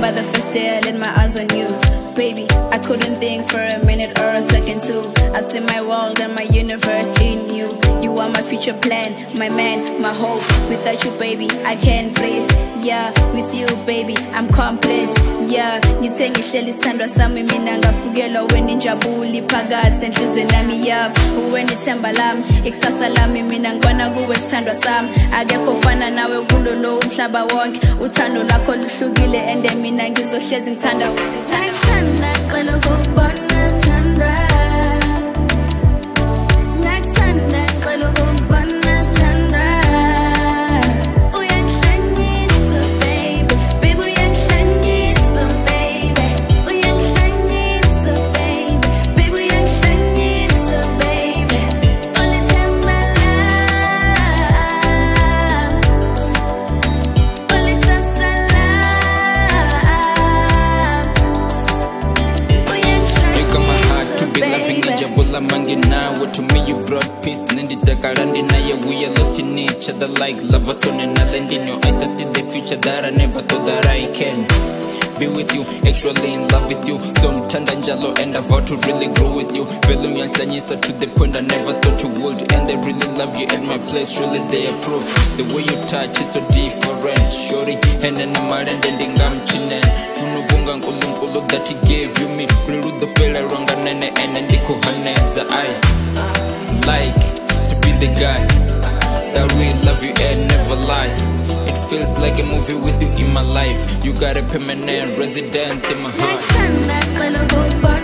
remember the first day I laid my eyes on you. Baby, I couldn't think for a minute or a second too. I see my world and my universe in you. You are my future plan, my man, my hope. Without you, baby, I can't breathe. Yeah, with you, baby, I'm complete. Yeah, ngithe ngihleli isithandwa sami mina ngafukelwa weninjabuli phakathi enhlizweni nami. Yeah, uwenithemba lami, ikusasa lami mina ngibona kuwe sithandwa sami. Akekho ofana nawe kulo lo umhlaba wonke. Uthando lakho luhlukile and mina ngizohlezi ngithanda. Ngicela ukubona Sandra. Ngathanda ngicela ukubona Sandra. Uyangihlanyisa baby, baby uyangihlanyisa baby, uyangihlanyisa baby, baby uyangihlanyisa baby. Ulithemba la, ulisasa la. Jabula mangina, what to me you brought peace. Nendi takarandina, yeah, we are lost in each other like lovers on an island. In your eyes I see the future that I never thought that I can be with you, actually in love with you. So I'm Tandanjalo and I vow to really grow with you. Velu yanslanyisa to the point I never thought you would. And they really love you at my place, really they approve. The way you touch is so different. Shorty, and then I'm out and the lingam chinen. Funubunga nkulunkulu that he gave you me. Ruru the pela ronga nene and ndiko haneza. I like to be the guy that really love you and never lie. It feels like a movie with you in my life. You got a permanent residence in my heart.